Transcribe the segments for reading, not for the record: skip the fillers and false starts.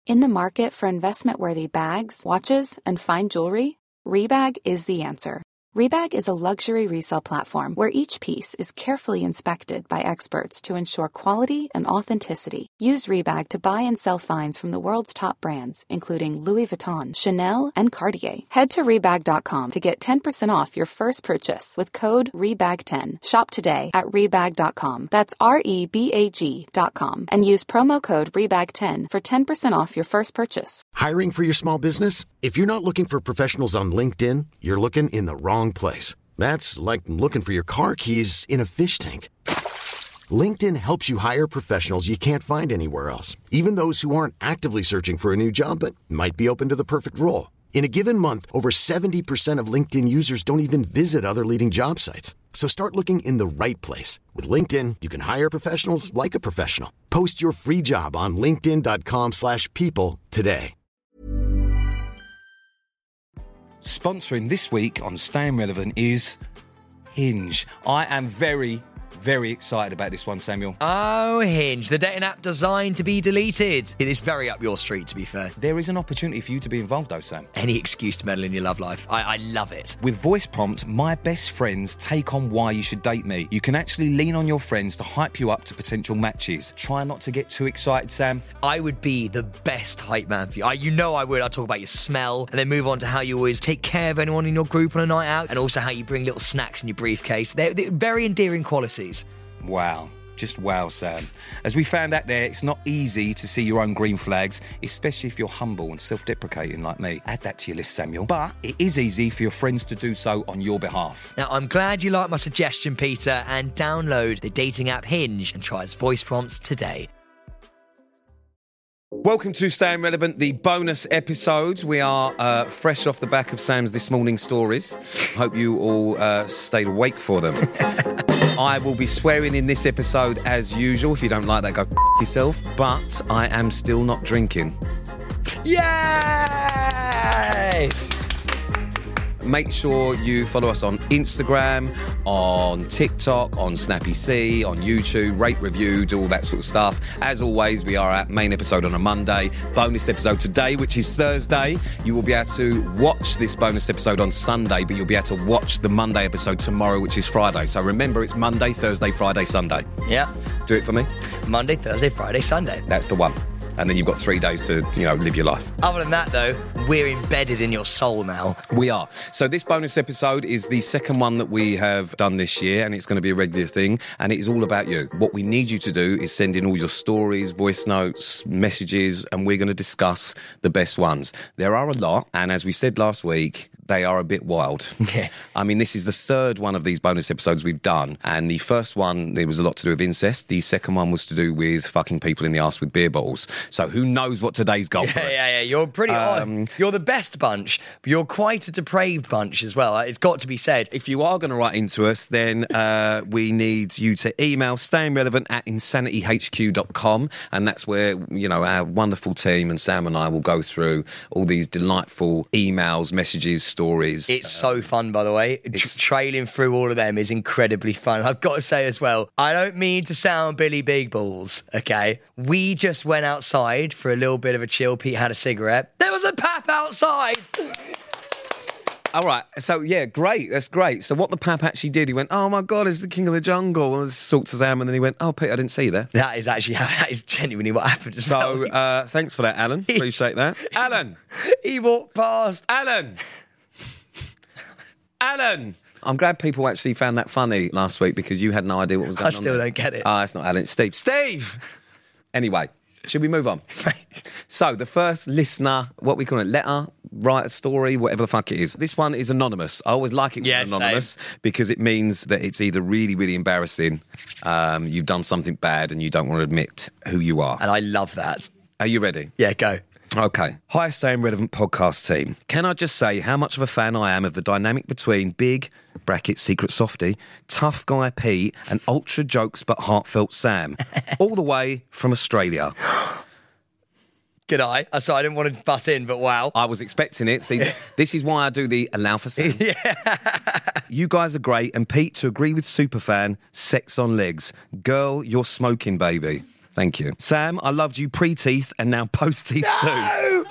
In the market for investment-worthy bags, watches, and fine jewelry, Rebag is the answer. Rebag is a luxury resale platform where each piece is carefully inspected by experts to ensure quality and authenticity. Use Rebag to buy and sell finds from the world's top brands, including Louis Vuitton, Chanel, and Cartier. Head to Rebag.com to get 10% off your first purchase with code REBAG10. Shop today at Rebag.com. That's REBAG.com. And use promo code REBAG10 for 10% off your first purchase. Hiring for your small business? If you're not looking for professionals on LinkedIn, you're looking in the wrong place. That's like looking for your car keys in a fish tank. LinkedIn helps you hire professionals you can't find anywhere else, even those who aren't actively searching for a new job but might be open to the perfect role. In a given month, over 70% of LinkedIn users don't even visit other leading job sites. So start looking in the right place. With LinkedIn, you can hire professionals like a professional. Post your free job on linkedin.com/people today. Sponsoring this week on Staying Relevant is Hinge. I am very excited about this one, Samuel. Oh, Hinge, the dating app designed to be deleted. It is very up your street, to be fair. There is an opportunity for you to be involved, though, Sam. Any excuse to meddle in your love life. I love it. With Voice Prompt, my best friends take on why you should date me. You can actually lean on your friends to hype you up to potential matches. Try not to get too excited, Sam. I would be the best hype man for you. You know I would. I'd talk about your smell and then move on to how you always take care of anyone in your group on a night out and also how you bring little snacks in your briefcase. They're very endearing qualities. Wow. Just wow, Sam. As we found out there, it's not easy to see your own green flags, especially if you're humble and self-deprecating like me. Add that to your list, Samuel. But it is easy for your friends to do so on your behalf. Now, I'm glad you like my suggestion, Peter, and download the dating app Hinge and try its voice prompts today. Welcome to Staying Relevant, the bonus episode. We are fresh off the back of Sam's this morning's stories. Hope you all stayed awake for them. I will be swearing in this episode as usual. If you don't like that, go yourself. But I am still not drinking. Yes! Make sure you follow us on Instagram, on TikTok, on Snappy C, on YouTube, rate, review, do all that sort of stuff. As always, we are at main episode on a Monday, bonus episode today, which is Thursday. You will be able to watch this bonus episode on Sunday, but you'll be able to watch the Monday episode tomorrow, which is Friday. So remember, it's Monday, Thursday, Friday, Sunday. Yeah. Do it for me. Monday, Thursday, Friday, Sunday. That's the one. And then you've got 3 days to, live your life. Other than that, though, we're embedded in your soul now. We are. So this bonus episode is the second one that we have done this year, and it's going to be a regular thing, and it is all about you. What we need you to do is send in all your stories, voice notes, messages, and we're going to discuss the best ones. There are a lot, and as we said last week, they are a bit wild. Yeah. I mean, this is the third one of these bonus episodes we've done. And the first one, there was a lot to do with incest. The second one was to do with fucking people in the arse with beer bottles. So who knows what today's got for us? Yeah. You're pretty odd. You're the best bunch, but you're quite a depraved bunch as well. It's got to be said. If you are going to write into us, then we need you to email stayingrelevant@insanityhq.com. And that's where, our wonderful team and Sam and I will go through all these delightful emails, messages, stories. It's so fun, by the way. Trailing through all of them is incredibly fun. I've got to say as well, I don't mean to sound Billy Big Balls, okay? We just went outside for a little bit of a chill. Pete had a cigarette. There was a pap outside! All right, so yeah, great, that's great. So what the pap actually did, he went, oh my God, it's the king of the jungle, and talked to Sam, and then he went, oh Pete, I didn't see you there. That is genuinely what happened as well. So thanks for that, Alan, appreciate that. Alan! He walked past. Alan! I'm glad people actually found that funny last week because you had no idea what was going on. I still don't get it. It's not Alan, it's Steve. Steve! Anyway, should we move on? So, the first listener, what we call it, letter, write a story, whatever the fuck it is. This one is anonymous. I always like it when it's anonymous because it means that it's either really, really embarrassing, you've done something bad and you don't want to admit who you are. And I love that. Are you ready? Yeah, go. Okay. Hi, Staying Relevant podcast team. Can I just say how much of a fan I am of the dynamic between big, bracket secret softy, tough guy Pete and ultra jokes but heartfelt Sam, all the way from Australia. Good eye. So I didn't want to butt in, but wow. I was expecting it. See, this is why I do the allow for Sam. Yeah. You guys are great, and Pete, to agree with Superfan, sex on legs. Girl, you're smoking, baby. Thank you. Sam, I loved you pre-teeth and now post-teeth too. No!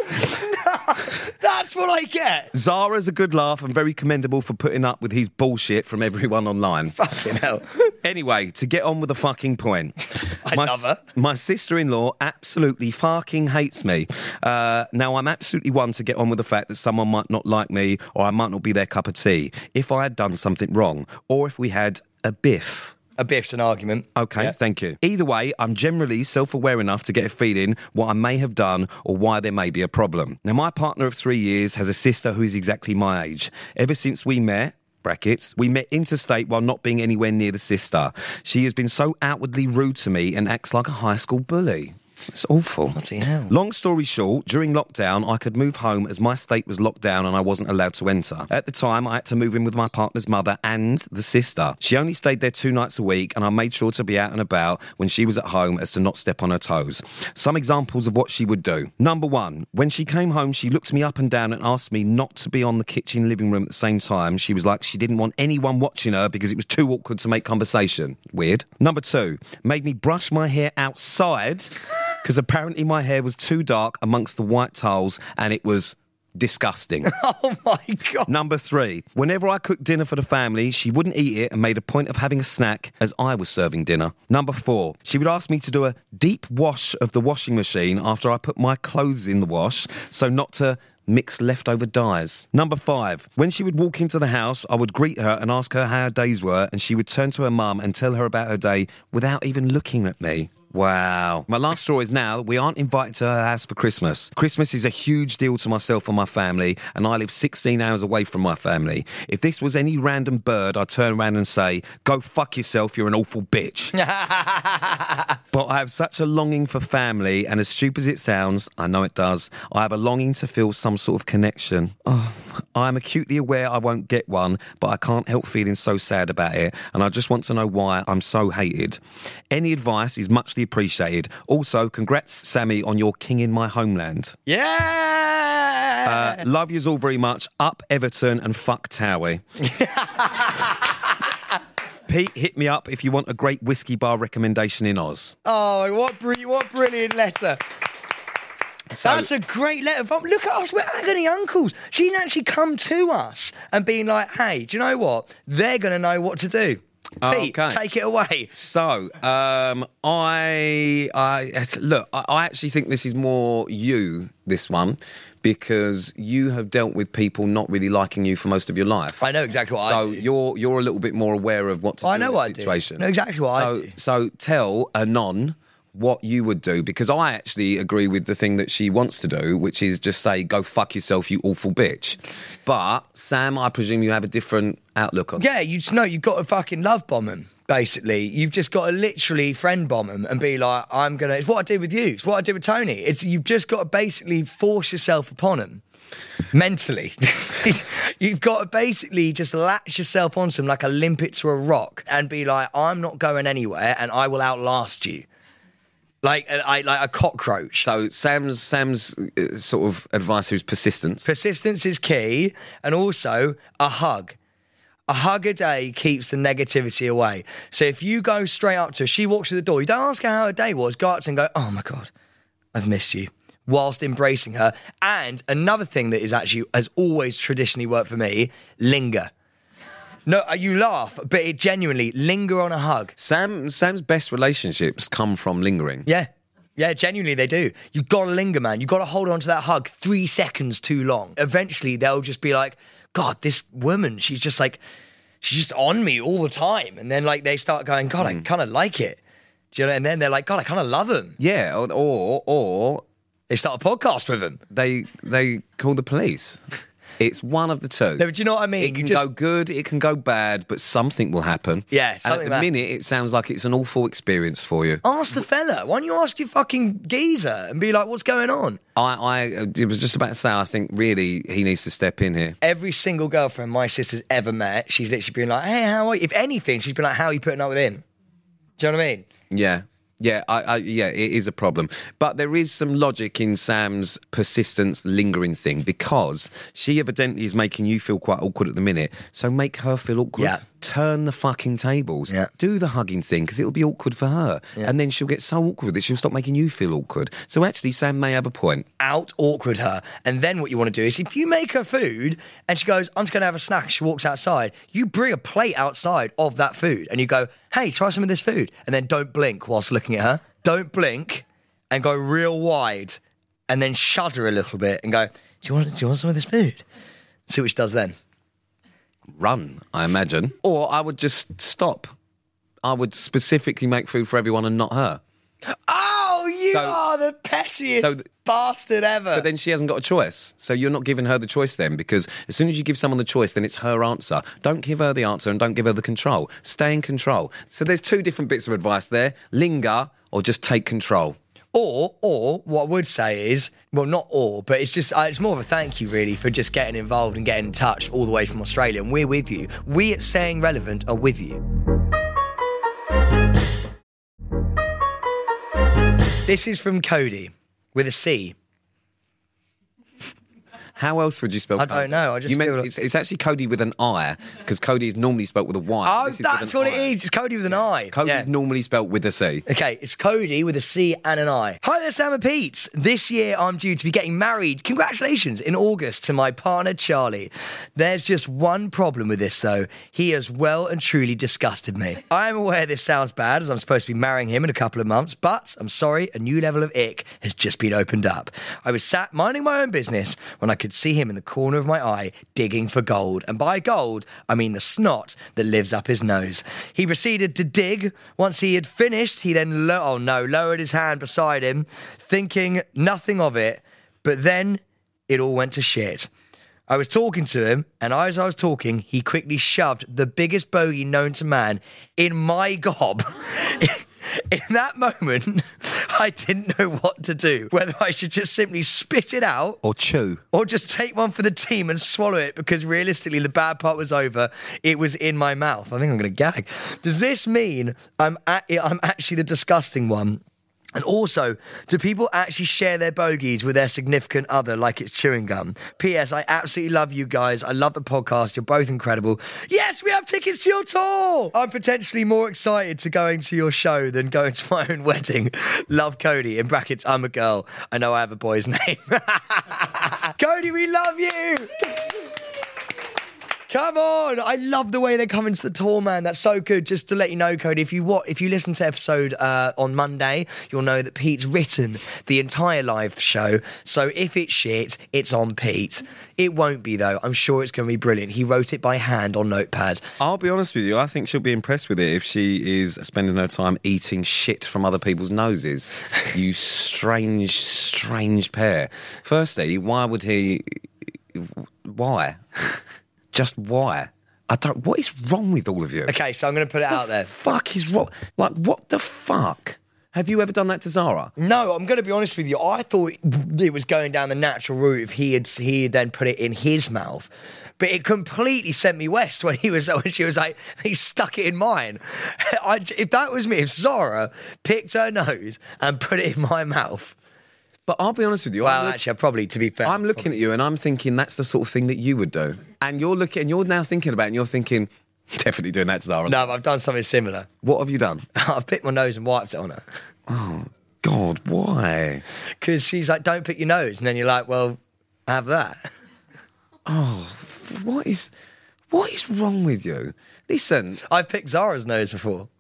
That's what I get. Zara's a good laugh and very commendable for putting up with his bullshit from everyone online. Fucking hell. Anyway, to get on with the fucking point. I love her. My sister-in-law absolutely fucking hates me. Now, I'm absolutely one to get on with the fact that someone might not like me or I might not be their cup of tea if I had done something wrong or if we had a biff. A biff's an argument. Okay, Yeah. Thank you. Either way, I'm generally self-aware enough to get a feeling what I may have done or why there may be a problem. Now, my partner of 3 years has a sister who is exactly my age. Ever since we met... we met interstate while not being anywhere near the sister. She has been so outwardly rude to me and acts like a high school bully. It's awful. Bloody hell. Long story short, during lockdown, I could move home as my state was locked down and I wasn't allowed to enter. At the time, I had to move in with my partner's mother and the sister. She only stayed there 2 nights a week and I made sure to be out and about when she was at home as to not step on her toes. Some examples of what she would do. Number 1, when she came home, she looked me up and down and asked me not to be on the kitchen living room at the same time. She was like she didn't want anyone watching her because it was too awkward to make conversation. Weird. Number 2, made me brush my hair outside because apparently my hair was too dark amongst the white tiles and it was disgusting. Oh, my God. Number 3, whenever I cooked dinner for the family, she wouldn't eat it and made a point of having a snack as I was serving dinner. Number 4, she would ask me to do a deep wash of the washing machine after I put my clothes in the wash, so not to mix leftover dyes. Number 5, when she would walk into the house, I would greet her and ask her how her days were, and she would turn to her mum and tell her about her day without even looking at me. Wow. My last straw is now that we aren't invited to her house for Christmas. Christmas is a huge deal to myself and my family, and I live 16 hours away from my family. If this was any random bird, I'd turn around and say, go fuck yourself, you're an awful bitch. But I have such a longing for family, and as stupid as it sounds, I know it does, I have a longing to feel some sort of connection. Oh, I am acutely aware I won't get one, but I can't help feeling so sad about it, and I just want to know why I'm so hated. Any advice is muchly appreciated. Also, congrats, Sammy, on your king in my homeland. Yeah! Love yous all very much. Up Everton and fuck Towie. Pete, hit me up if you want a great whiskey bar recommendation in Oz. Oh, what brilliant letter. So, That's a great letter. Look at us, we're agony uncles. She can actually come to us and being like, hey, do you know what? They're going to know what to do. Pete, okay. take it away. So, I actually think this is more you, this one, because you have dealt with people not really liking you for most of your life. I know exactly what I do. So you're a little bit more aware of what to do in that situation. I know exactly what I do. So tell Anon what you would do, because I actually agree with the thing that she wants to do, which is just say, go fuck yourself, you awful bitch. But, Sam, I presume you have a different outlook on Yeah, you just know you've got to fucking love bomb them, basically. You've just got to literally friend bomb them and be like, it's what I did with you. It's what I did with Tony. You've just got to basically force yourself upon them. Mentally. You've got to basically just latch yourself onto them like a limpet to a rock and be like, I'm not going anywhere and I will outlast you. Like a cockroach. So Sam's sort of advice is persistence. Persistence is key, and also a hug. A hug a day keeps the negativity away. So if you go straight up to her, she walks through the door, you don't ask her how her day was, go up to her and go, oh my God, I've missed you, whilst embracing her. And another thing that has always traditionally worked for me, linger. No, you laugh, but it genuinely, linger on a hug. Sam's best relationships come from lingering. Yeah, genuinely they do. You've got to linger, man. You've got to hold on to that hug 3 seconds too long. Eventually, they'll just be like, God, this woman, she's just on me all the time. And then like they start going, God, I kind of like it. Do you know? And then they're like, God, I kind of love him. Yeah, or they start a podcast with him. They call the police. It's one of the two. No, but do you know what I mean? It can go good, it can go bad, but something will happen. Yeah, and at the minute, it sounds like it's an awful experience for you. Ask the fella. Why don't you ask your fucking geezer and be like, what's going on? I was just about to say, I think really he needs to step in here. Every single girlfriend my sister's ever met, she's literally been like, hey, how are you? If anything, she's been like, how are you putting up with him? Do you know what I mean? Yeah. Yeah, it is a problem. But there is some logic in Sam's persistence lingering thing, because she evidently is making you feel quite awkward at the minute, so make her feel awkward. Yeah. turn the fucking tables. Yeah. Do the hugging thing, because it'll be awkward for her. Yeah. And then she'll get so awkward with it, she'll stop making you feel awkward. So actually, Sam may have a point. Out awkward her. And then what you want to do is if you make her food and she goes, I'm just going to have a snack, she walks outside, you bring a plate outside of that food and you go, hey, try some of this food. And then don't blink whilst looking at her. Don't blink and go real wide and then shudder a little bit and go, do you want some of this food? See what she does then. Run, I imagine. Or I would just stop. I would specifically make food for everyone and not her. Oh, you are the pettiest bastard ever. But then she hasn't got a choice. So you're not giving her the choice then, because as soon as you give someone the choice, then it's her answer. Don't give her the answer and don't give her the control. Stay in control. So there's two different bits of advice there. Linger or just take control. Or what I would say is, well, not or, but it's just, it's more of a thank you really for just getting involved and getting in touch all the way from Australia. And we're with you. We at Saying Relevant are with you. This is from Cody with a C. How else would you spell Cody? I don't know. I just feel like... it's actually Cody with an I, because Cody is normally spelt with a Y. Oh, that's what it is. It's Cody with an I. Cody's normally spelt with a C. Okay, it's Cody with a C and an I. Hi there, Sam and Pete. This year I'm due to be getting married. Congratulations, in August, to my partner, Charlie. There's just one problem with this, though. He has well and truly disgusted me. I am aware this sounds bad, as I'm supposed to be marrying him in a couple of months, but I'm sorry, a new level of ick has just been opened up. I was sat minding my own business when I could see him in the corner of my eye digging for gold. And by gold, I mean the snot that lives up his nose. He proceeded to dig. Once he had finished, he then lowered his hand beside him, thinking nothing of it. But then it all went to shit. I was talking to him, and as I was talking, he quickly shoved the biggest bogey known to man in my gob. In that moment, I didn't know what to do. Whether I should just simply spit it out. Or chew. Or just take one for the team and swallow it, because realistically, the bad part was over. It was in my mouth. I think I'm going to gag. Does this mean I'm actually the disgusting one? And also, do people actually share their bogeys with their significant other like it's chewing gum? P.S. I absolutely love you guys. I love the podcast. You're both incredible. Yes, we have tickets to your tour. I'm potentially more excited to going to your show than going to my own wedding. Love, Cody. In brackets, I'm a girl. I know I have a boy's name. Cody, we love you. Come on. I love the way they're coming to the tour, man. That's so good. Just to let you know, Cody, if you listen to episode on Monday, you'll know that Pete's written the entire live show. So if it's shit, it's on Pete. It won't be, though. I'm sure it's going to be brilliant. He wrote it by hand on notepad. I'll be honest with you. I think she'll be impressed with it if she is spending her time eating shit from other people's noses. You strange, strange pair. Firstly, why would he... Why? Just why? What is wrong with all of you? Okay, so I'm going to put it out there. Fuck is wrong? Like, what the fuck? Have you ever done that to Zara? No, I'm going to be honest with you. I thought it was going down the natural route if he had then put it in his mouth. But it completely sent me west when she was like, he stuck it in mine. If that was me, if Zara picked her nose and put it in my mouth... But I'll be honest with you. Well, actually, probably, to be fair. I'm looking at you and I'm thinking that's the sort of thing that you would do. And you're now thinking about it and you're thinking, definitely doing that to Zara. No, I've done something similar. What have you done? I've picked my nose and wiped it on her. Oh, God, why? Because she's like, don't pick your nose. And then you're like, well, have that. Oh, what is wrong with you? Listen. I've picked Zara's nose before.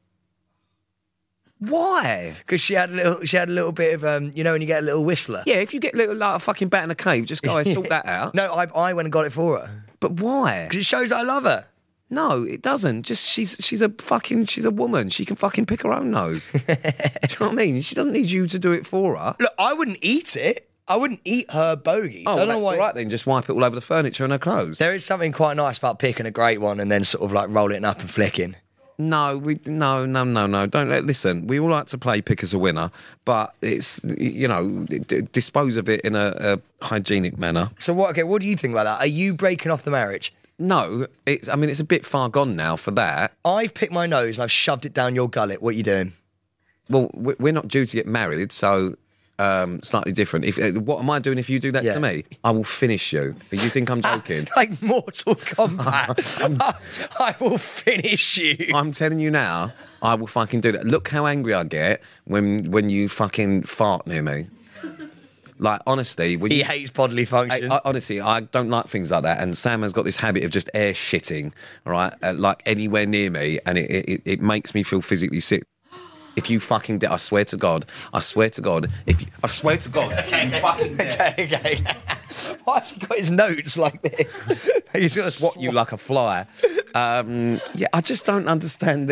Why? Because she had a little bit of when you get a little whistler. Yeah, if you get like a fucking bat in a cave, just go sort that out. No, I went and got it for her. But why? Because it shows that I love her. No, it doesn't. Just she's a woman. She can fucking pick her own nose. Do you know what I mean? She doesn't need you to do it for her. Look, I wouldn't eat it. I wouldn't eat her bogey. Oh, so I don't know why. All right then. Just wipe it all over the furniture and her clothes. There is something quite nice about picking a great one and then sort of like rolling it up and flicking. No. Don't listen. We all like to play pick as a winner, but it's dispose of it in a hygienic manner. So what? Okay, what do you think about that? Are you breaking off the marriage? No, it's a bit far gone now for that. I've picked my nose and I've shoved it down your gullet. What are you doing? Well, we're not due to get married, so slightly different. What am I doing if you do that to me? I will finish you. You think I'm joking? Like Mortal Kombat. I will finish you. I'm telling you now, I will fucking do that. Look how angry I get when you fucking fart near me. Like, honestly... He hates bodily functions. Honestly, I don't like things like that. And Sam has got this habit of just air shitting, right? Like, anywhere near me. And it makes me feel physically sick. If you fucking dare... I swear to God. I swear to God. If you fucking dare. Okay. Why has he got his notes like this? He's going to swat you like a fly. Yeah, I just don't understand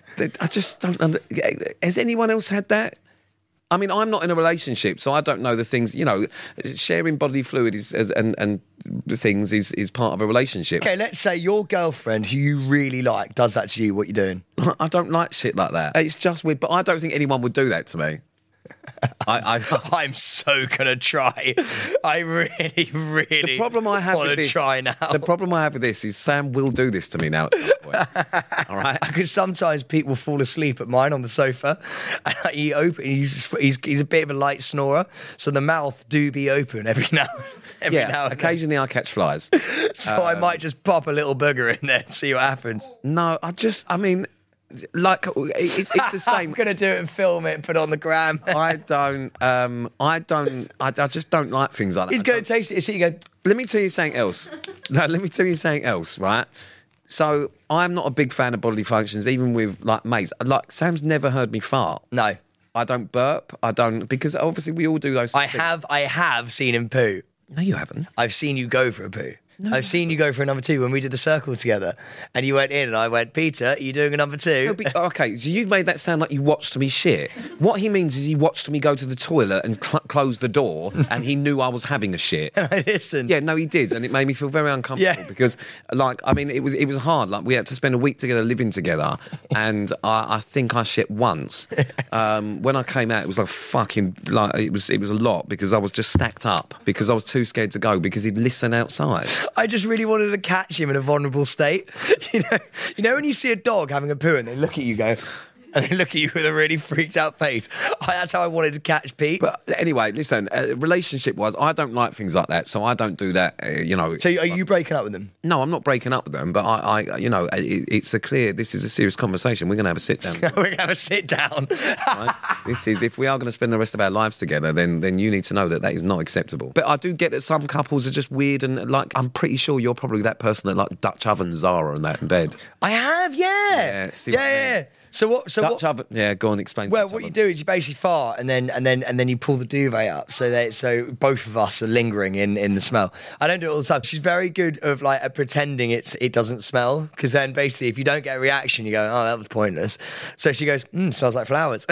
Has anyone else had that? I mean, I'm not in a relationship, so I don't know the things, sharing bodily fluid and things is part of a relationship. Okay, let's say your girlfriend, who you really like, does that to you. What you doing? I don't like shit like that. It's just weird, but I don't think anyone would do that to me. I'm so gonna try. I really the problem I have with this, try now. The problem I have with this is Sam will do this to me now at some point. All right, because sometimes people fall asleep at mine on the sofa, and he's a bit of a light snorer, so the mouth do be open every now. Occasionally I catch flies, so I might just pop a little booger in there and see what happens. No, like it's the same. I'm gonna do it and film it and put it on the gram. I just don't like things like that. He's gonna taste it. So you go. Let me tell you something else. Right? So I'm not a big fan of bodily functions, even with like mates. Like Sam's never heard me fart. No, I don't burp. I don't, because obviously we all do those. I have seen him poo. No, you haven't. I've seen you go for a poo. No. I've seen you go for a number 2 when we did the circle together, and you went in and I went, Peter, are you doing a number 2? Okay, so you've made that sound like you watched me shit. What he means is he watched me go to the toilet and close the door, and he knew I was having a shit. And I listened. Yeah, no, he did, and it made me feel very uncomfortable because, it was hard. Like, we had to spend a week together living together, and I think I shit once. When I came out, it was it was a lot because I was just stacked up because I was too scared to go because he'd listen outside. I just really wanted to catch him in a vulnerable state. You know when you see a dog having a poo and they look at you and they look at you with a really freaked out face. That's how I wanted to catch Pete. But anyway, listen, relationship-wise, I don't like things like that, so I don't do that, So are you breaking up with them? No, I'm not breaking up with them, but it's this is a serious conversation. We're going to have a sit-down. We're going to have a sit-down. Right? If we are going to spend the rest of our lives together, then you need to know that is not acceptable. But I do get that some couples are just weird, and like, I'm pretty sure you're probably that person that like Dutch oven Zara and that in bed. I have, yeah. Yeah. So what? Dutch oven. Yeah, go on, explain. Well, what you do is you basically fart and then you pull the duvet up so both of us are lingering in the smell. I don't do it all the time. She's very good of like pretending it doesn't smell, because then basically if you don't get a reaction, you go, oh, that was pointless. So she goes, smells like flowers.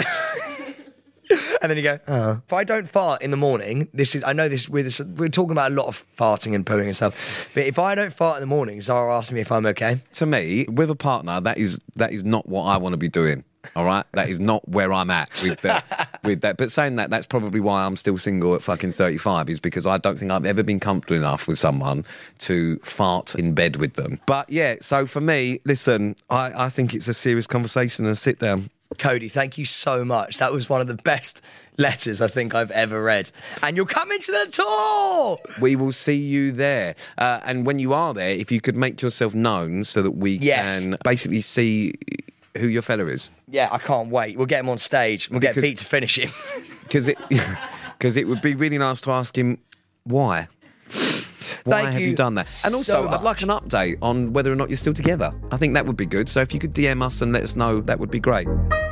And then you go, oh. If I don't fart in the morning, we're talking about a lot of farting and pooing and stuff. But if I don't fart in the morning, Zara asks me if I'm okay. To me, with a partner, that is not what I want to be doing. All right, that is not where I'm at with that. But saying that, that's probably why I'm still single at fucking 35, is because I don't think I've ever been comfortable enough with someone to fart in bed with them. But yeah, so for me, listen, I think it's a serious conversation and a sit down. Cody, thank you so much. That was one of the best letters I think I've ever read. And you're coming to the tour! We will see you there. And when you are there, if you could make yourself known so that we can basically see who your fella is. Yeah, I can't wait. We'll get him on stage. We'll get Pete to finish him. Because it would be really nice to ask him why. Why have you done that? And also, I'd like an update on whether or not you're still together. I think that would be good. So if you could DM us and let us know, that would be great.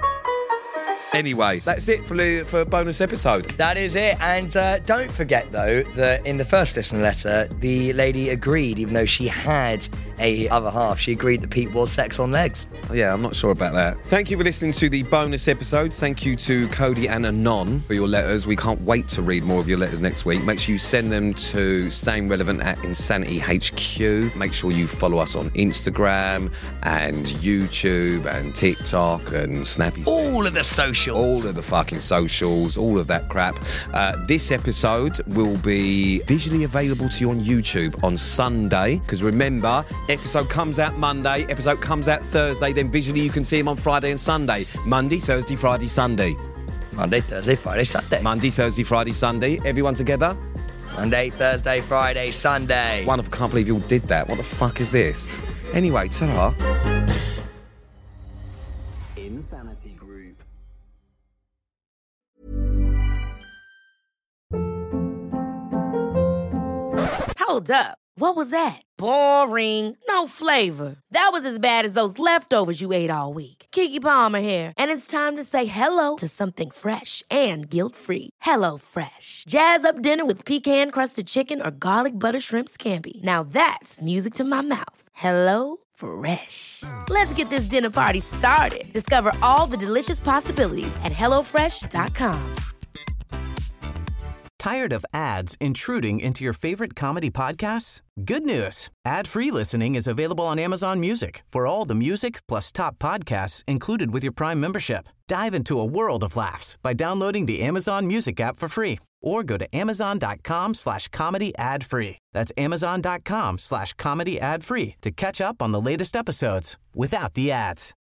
Anyway, that's it for a bonus episode. That is it. And don't forget, though, that in the first listener letter, the lady agreed, even though she had a other half, she agreed that Pete was sex on legs. Yeah, I'm not sure about that. Thank you for listening to the bonus episode. Thank you to Cody and Anon for your letters. We can't wait to read more of your letters next week. Make sure you send them to Staying Relevant at Insanity HQ. Make sure you follow us on Instagram and YouTube and TikTok and Snappy. All of the socials. All of the fucking socials, all of that crap. This episode will be visually available to you on YouTube on Sunday, because remember, episode comes out Monday, episode comes out Thursday, then visually you can see him on Friday and Sunday. Monday, Thursday, Friday, Sunday. Monday, Thursday, Friday, Sunday. Monday, Thursday, Friday, Sunday. Everyone together? Monday, Thursday, Friday, Sunday. Wonderful. Can't believe you all did that. What the fuck is this? Anyway, ta-ra. Insanity Group. Hold up. What was that? Boring. No flavor. That was as bad as those leftovers you ate all week. Keke Palmer here, and it's time to say hello to something fresh and guilt-free. Hello Fresh. Jazz up dinner with pecan-crusted chicken or garlic butter shrimp scampi. Now that's music to my mouth. Hello Fresh. Let's get this dinner party started. Discover all the delicious possibilities at hellofresh.com. Tired of ads intruding into your favorite comedy podcasts? Good news. Ad-free listening is available on Amazon Music for all the music plus top podcasts included with your Prime membership. Dive into a world of laughs by downloading the Amazon Music app for free or go to amazon.com/comedy ad-free. That's amazon.com/comedy ad-free to catch up on the latest episodes without the ads.